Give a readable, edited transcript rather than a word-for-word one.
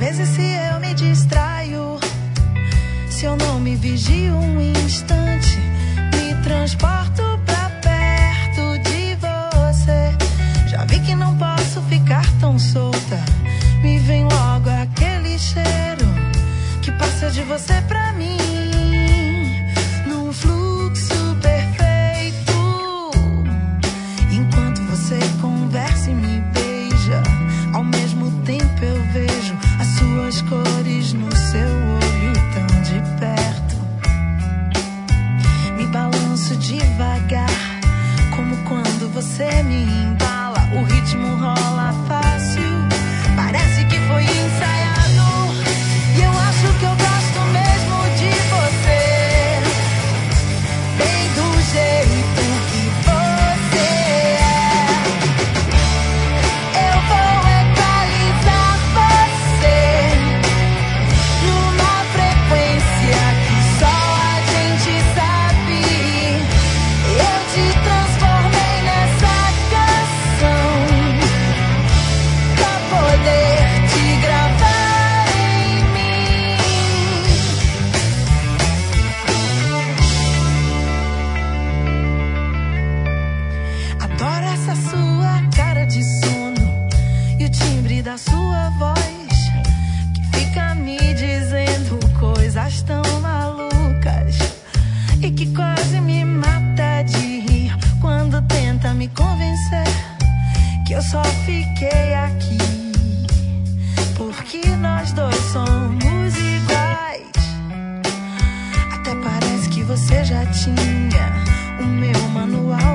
vezes se eu me distraio, se eu não me vigio um instante, me transporto pra perto de você. Já vi que não posso ficar tão solta, me vem logo aquele cheiro que passa de você pra mim, num fluxo perfeito. Enquanto você conversa e me beija, ao mesmo tempo eu vejo as suas cores no seu olho tão de perto. Me balanço devagar, como quando você me embala. O ritmo rola fácil, parece que foi ensaiado. E eu acho que eu gosto mesmo de você, bem do jeito que você é. Eu vou equalizar você numa frequência que só a gente sabe. Eu te transformei nessa canção pra poder te gravar em mim. Adoro essa sua cara de sono e o timbre da sua voz, que fica me dizendo coisas tão malucas e que quase me mata de rir quando tenta me convencer que eu só fiquei aqui porque nós dois somos iguais. Até parece que você já tinha o meu manual